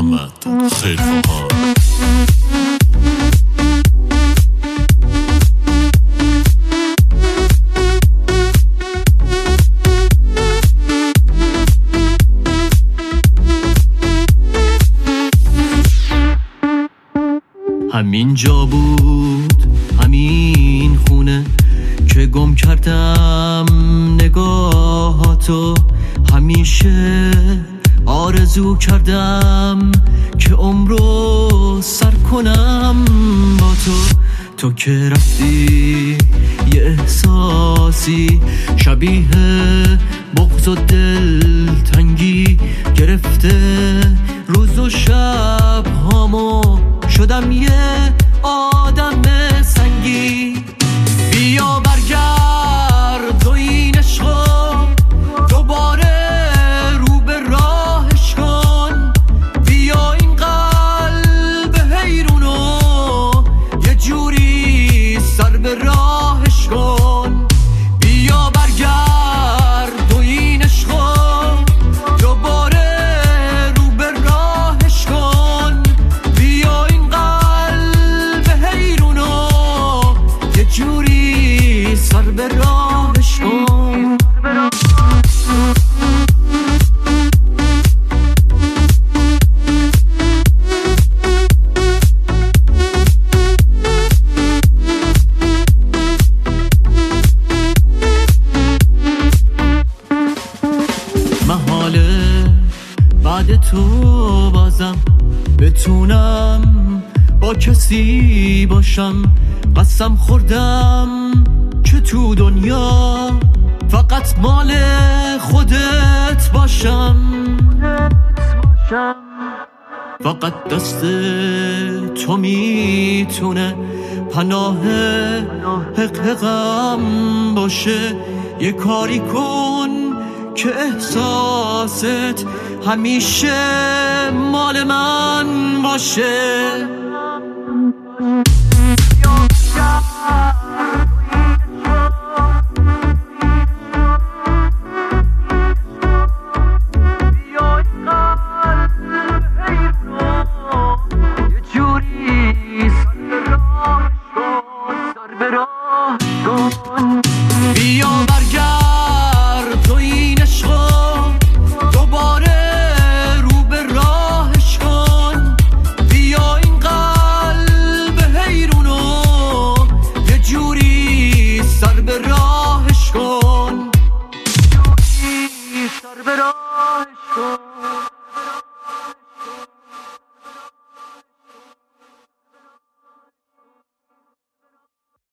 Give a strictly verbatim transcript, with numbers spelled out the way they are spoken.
محمد خیلی خواه. همین جا بود، همین خونه که گم کردم نگاهاتو. همیشه آرزو کردم که عمرو سر کنم با تو. تو که رفتی یه احساسی شبیه بغض و دلتنگی گرفته روز و شب هامو، شدم یه آدم سنگی. بیا برگرد و این عشقو دوباره رو به راهش کن. بیا این قلب حیرونو یه جوری سر به راهش کن. بیا برگرد و این عشقو دوباره رو به راهش کن. بیا این قلب حیرونو یه جوری سر به راهش کن. محاله بعد تو بازم بتونم با کسی باشم. قسم خوردم که تو دنیا فقط مال خودت باشم. فقط دست تو میتونه پناه حقیقم باشه. یه کاری کن که احساست همیشه مال من باشه.